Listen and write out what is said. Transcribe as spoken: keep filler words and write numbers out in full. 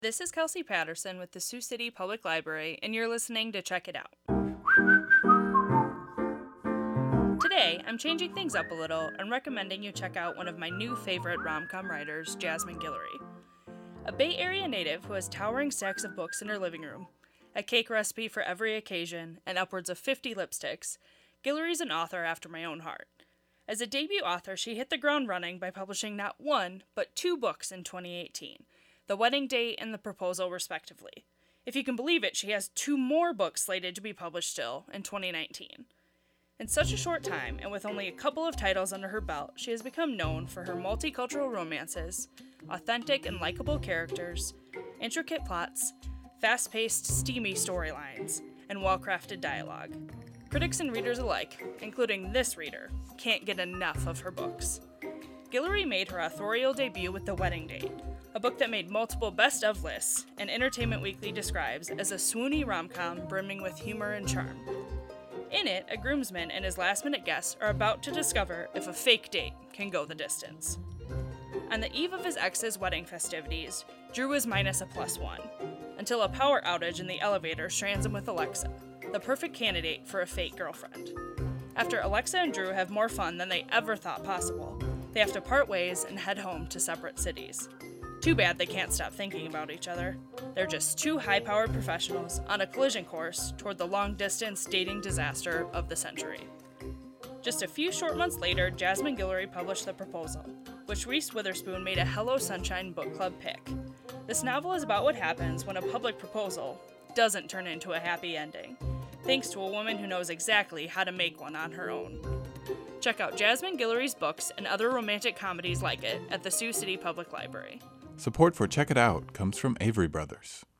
This is Kelsey Patterson with the Sioux City Public Library, and you're listening to Check It Out. Today, I'm changing things up a little and recommending you check out one of my new favorite rom-com writers, Jasmine Guillory. A Bay Area native who has towering stacks of books in her living room, a cake recipe for every occasion, and upwards of fifty lipsticks, Guillory's an author after my own heart. As a debut author, she hit the ground running by publishing not one, but two books in twenty eighteen. The Wedding Date and The Proposal, respectively. If you can believe it, she has two more books slated to be published still in twenty nineteen. In such a short time, and with only a couple of titles under her belt, she has become known for her multicultural romances, authentic and likable characters, intricate plots, fast-paced, steamy storylines, and well-crafted dialogue. Critics and readers alike, including this reader, can't get enough of her books. Guillory made her authorial debut with The Wedding Date, a book that made multiple best-of lists, and Entertainment Weekly describes as a swoony rom-com brimming with humor and charm. In it, a groomsman and his last-minute guest are about to discover if a fake date can go the distance. On the eve of his ex's wedding festivities, Drew is minus a plus one, until a power outage in the elevator strands him with Alexa, the perfect candidate for a fake girlfriend. After Alexa and Drew have more fun than they ever thought possible, they have to part ways and head home to separate cities. Too bad they can't stop thinking about each other. They're just two high-powered professionals on a collision course toward the long-distance dating disaster of the century. Just a few short months later, Jasmine Guillory published The Proposal, which Reese Witherspoon made a Hello Sunshine book club pick. This novel is about what happens when a public proposal doesn't turn into a happy ending, thanks to a woman who knows exactly how to make one on her own. Check out Jasmine Guillory's books and other romantic comedies like it at the Sioux City Public Library. Support for Check It Out comes from Avery Brothers.